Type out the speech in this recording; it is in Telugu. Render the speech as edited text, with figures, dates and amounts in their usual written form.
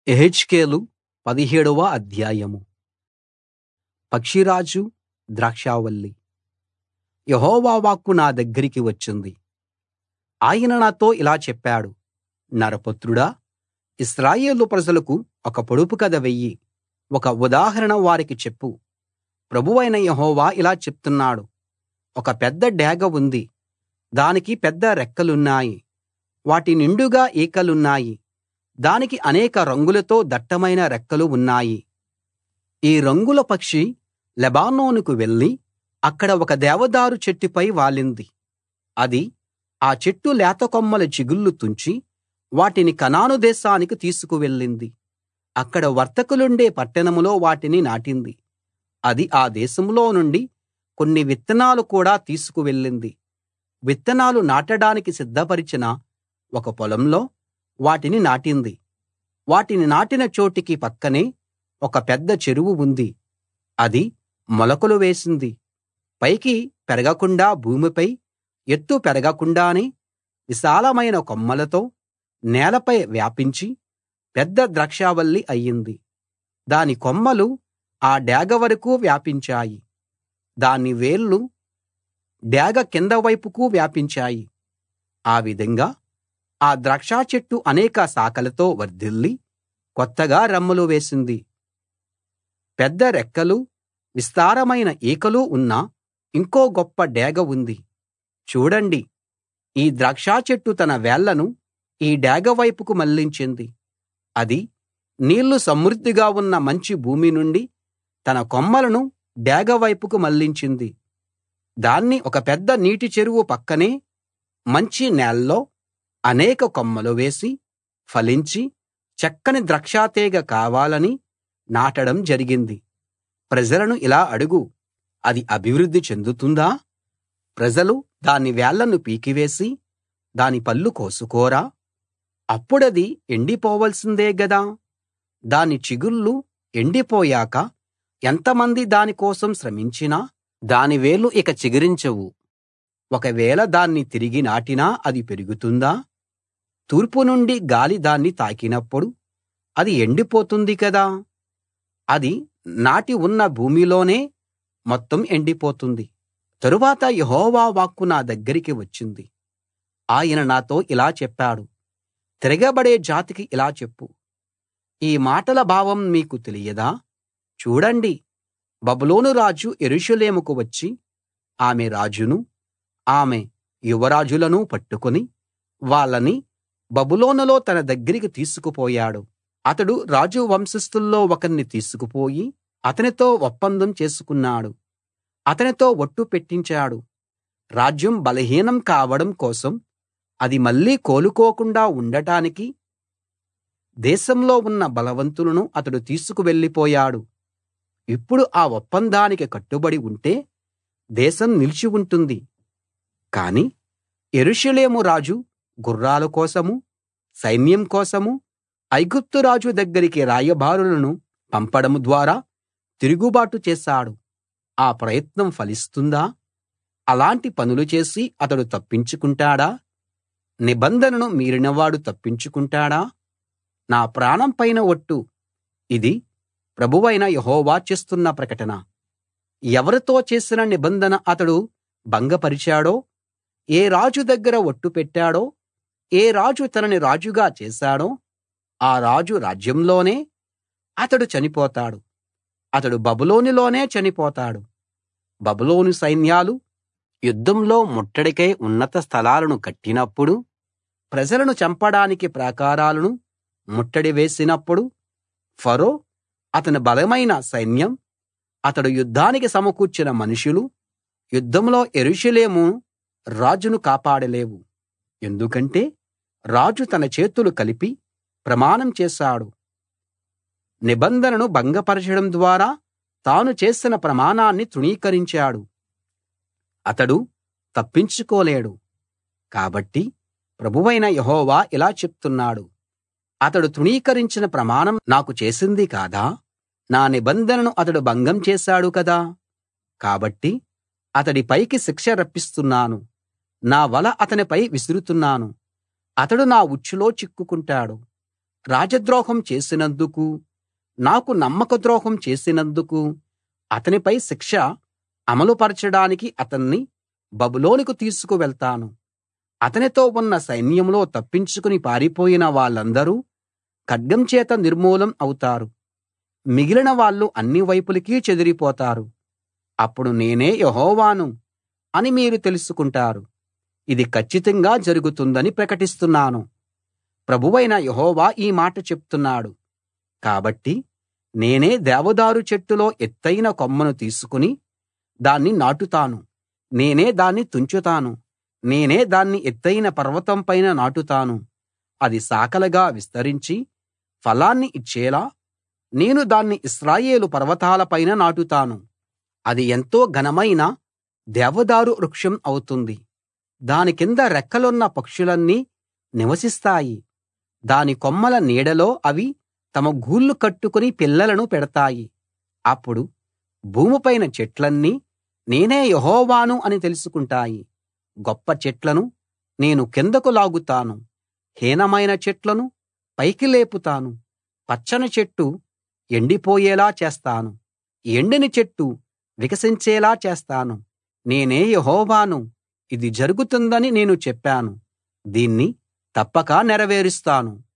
యెహెజ్కేలు 17వ అధ్యాయం. పక్షిరాజు, ద్రాక్షావల్లి. యెహోవా వాక్కు నా దగ్గరికి వచ్చింది. ఆయన నాతో ఇలా చెప్పాడు, నరపుత్రుడా, ఇశ్రాయేలు ప్రజలకు ఒక పొడుపు కథ వెయ్యి. ఒక ఉదాహరణ వారికి చెప్పు. ప్రభువైన యెహోవా ఇలా చెప్తున్నాడు, ఒక పెద్ద డేగ ఉంది. దానికి పెద్ద రెక్కలున్నాయి. వాటి నిండుగా ఈకలున్నాయి. దానికి అనేక రంగులతో దట్టమైన రెక్కలు ఉన్నాయి. ఈ రంగుల పక్షి లెబానోనుకు వెళ్లి అక్కడ ఒక దేవదారు చెట్టుపై వాలింది. అది ఆ చెట్టు లేత కొమ్మల చిగుళ్ళు తుంచి వాటిని కనాను దేశానికి తీసుకువెళ్ళింది. అక్కడ వర్తకులుండే పట్టణంలో వాటిని నాటింది. అది ఆ దేశంలో నుండి కొన్ని విత్తనాలు కూడా తీసుకువెళ్ళింది. విత్తనాలు నాటడానికి సిద్ధపరిచిన ఒక పొలంలో వాటిని నాటింది. వాటిని నాటిన చోటికి పక్కనే ఒక పెద్ద చెరువు ఉంది. అది మొలకలు వేసింది. పైకి పెరగకుండా భూమిపై ఎత్తు పెరగకుండానే విశాలమైన కొమ్మలతో నేలపై వ్యాపించి పెద్ద ద్రాక్షావల్లి అయింది. దాని కొమ్మలు ఆ డేగ వరకూ వ్యాపించాయి. దాని వేర్లు డేగ కింద వైపుకు వ్యాపించాయి. ఆ విధంగా ఆ ద్రాక్ష చెట్టు అనేక శాఖలతో వర్ధిల్లి కొత్తగా రెమ్మలు వేసింది. పెద్ద రెక్కలు, విస్తారమైన ఈకలు ఉన్న ఇంకో గొప్ప డేగ ఉంది. చూడండి, ఈ ద్రాక్ష చెట్టు తన వేళ్లను ఈ డేగ వైపుకు మళ్లించింది. అది నీళ్లు సమృద్ధిగా ఉన్న మంచి భూమి నుండి తన కొమ్మలను డేగ వైపుకు మళ్లించింది. దాన్ని ఒక పెద్ద నీటి చెరువు పక్కనే మంచి నేల్లో అనేక కొమ్మలు వేసి ఫలించి చక్కని ద్రాక్షతీగ కావాలని నాటడం జరిగింది. ప్రజలను ఇలా అడుగు, అది అభివృద్ధి చెందుతుందా? ప్రజలు దాని వేళ్లను పీకివేసి దాని పళ్ళు కోసుకోరా? అప్పుడది ఎండిపోవలసిందే గదా. దాని చిగుళ్ళు ఎండిపోయాక ఎంతమంది దాని కోసం శ్రమించినా దాని వేర్లు ఇక చిగురించవు. ఒకవేళ దాన్ని తిరిగి నాటినా అది పెరుగుతుందా? తూర్పు నుండి గాలి దాన్ని తాకినప్పుడు అది ఎండిపోతుంది కదా. అది నాటి ఉన్న భూమిలోనే మొత్తం ఎండిపోతుంది. తరువాత యెహోవా వాక్కు నా దగ్గరికి వచ్చింది. ఆయన నాతో ఇలా చెప్పాడు, తిరగబడే జాతికి ఇలా చెప్పు, ఈ మాటల భావం మీకు తెలియదా? చూడండి, బబులోను రాజు యెరూషలేముకు వచ్చి ఆమె రాజును ఆమె యువరాజులను పట్టుకుని వాళ్ళని బబులోనులో తన దగ్గరికి తీసుకుపోయాడు. అతడు రాజు వంశస్థుల్లో ఒకణ్ణి తీసుకుపోయి అతనితో ఒప్పందం చేసుకున్నాడు. అతనితో ఒట్టు పెట్టించాడు. రాజ్యం బలహీనం కావడం కోసం అది మళ్ళీ కోలుకోకుండా ఉండటానికి దేశంలో ఉన్న బలవంతులను అతడు తీసుకువెళ్ళిపోయాడు. ఇప్పుడు ఆ ఒప్పందానికి కట్టుబడి ఉంటే దేశం నిలిచి ఉంటుంది. కాని యెరూషలేము రాజు గుర్రాల కోసమూ సైన్యం కోసమూ ఐగుప్తు రాజు దగ్గరికి రాయబారులను పంపడం ద్వారా తిరుగుబాటు చేశాడు. ఆ ప్రయత్నం ఫలిస్తుందా? అలాంటి పనులు చేసి అతడు తప్పించుకుంటాడా? నిబంధనను మీరినవాడు తప్పించుకుంటాడా? నా ప్రాణం పైన ఒట్టు, ఇది ప్రభువైన యెహోవా చేస్తున్న ప్రకటన. ఎవరితో చేసిన నిబంధన అతడు భంగపరిచాడో, ఏ రాజు దగ్గర ఒట్టు పెట్టాడో, ఏ రాజు తనని రాజుగా చేశాడో ఆ రాజు రాజ్యంలోనే అతడు చనిపోతాడు. అతడు బబులోనులోనే చనిపోతాడు. బబులోను సైన్యాలు యుద్ధంలో ముట్టడికై ఉన్నత స్థలాలను కట్టినప్పుడు, ప్రజలను చంపడానికి ప్రాకారాలను ముట్టడి వేసినప్పుడు, ఫరో అతని బలమైన సైన్యం, అతడు యుద్ధానికి సమకూర్చిన మనుషులు యుద్ధంలో యెరూషలేము రాజును కాపాడలేవు. ఎందుకంటే రాజు తన చేతులు కలిపి ప్రమాణం చేశాడు. నిబంధనను భంగపరచడం ద్వారా తాను చేసిన ప్రమాణాన్ని తృణీకరించాడు. అతడు తప్పించుకోలేడు. కాబట్టి ప్రభువైన యెహోవా ఇలా చెప్తున్నాడు, అతడు తృణీకరించిన ప్రమాణం నాకు చేసింది కాదా? నా నిబంధనను అతడు భంగం చేశాడు కదా. కాబట్టి అతడి పైకి శిక్ష రప్పిస్తున్నాను. నా వల అతనిపై విసురుతున్నాను. అతడు నా ఉచ్చులో చిక్కుకుంటాడు. రాజద్రోహం చేసినందుకు, నాకు నమ్మకద్రోహం చేసినందుకు అతనిపై శిక్ష అమలుపరచడానికి అతన్ని బబులోనుకు తీసుకువెళ్తాను. అతనితో ఉన్న సైన్యంలో తప్పించుకుని పారిపోయిన వాళ్ళందరూ ఖడ్గం చేత నిర్మూలం అవుతారు. మిగిలిన వాళ్ళు అన్ని వైపులకీ చెదిరిపోతారు. అప్పుడు నేనే యెహోవాను అని మీరు తెలుసుకుంటారు. ఇది కచ్చితంగా జరుగుతుందని ప్రకటిస్తున్నాను. ప్రభువైన యెహోవా ఈ మాట చెప్తున్నాడు. కాబట్టి నేనే దేవదారు చెట్టులో ఎత్తయిన కొమ్మను తీసుకుని దాన్ని నాటుతాను. నేనే దాన్ని తుంచుతాను. నేనే దాన్ని ఎత్తయిన పర్వతం పైన నాటుతాను. అది శాఖలుగా విస్తరించి ఫలాన్ని ఇచ్చేలా నేను దాన్ని ఇశ్రాయేలు పర్వతాల పైన నాటుతాను. అది ఎంతో ఘనమైన దేవదారు వృక్షం అవుతుంది. దాని కింద రెక్కలున్న పక్షులన్నీ నివసిస్తాయి. దాని కొమ్మల నీడలో అవి తమ గూళ్ళు కట్టుకుని పిల్లలను పెడతాయి. అప్పుడు భూమిపైన చెట్లన్నీ నేనే యెహోవాను అని తెలుసుకుంటాయి. గొప్ప చెట్లను నేను కిందకు లాగుతాను. హీనమైన చెట్లను పైకి లేపుతాను. పచ్చని చెట్టు ఎండిపోయేలా చేస్తాను. ఎండిన చెట్టు వికసించేలా చేస్తాను. నేనే యెహోవాను. ఇది జరుగుతుందని నేను చెప్పాను. దీన్ని తప్పక నెరవేరుస్తాను.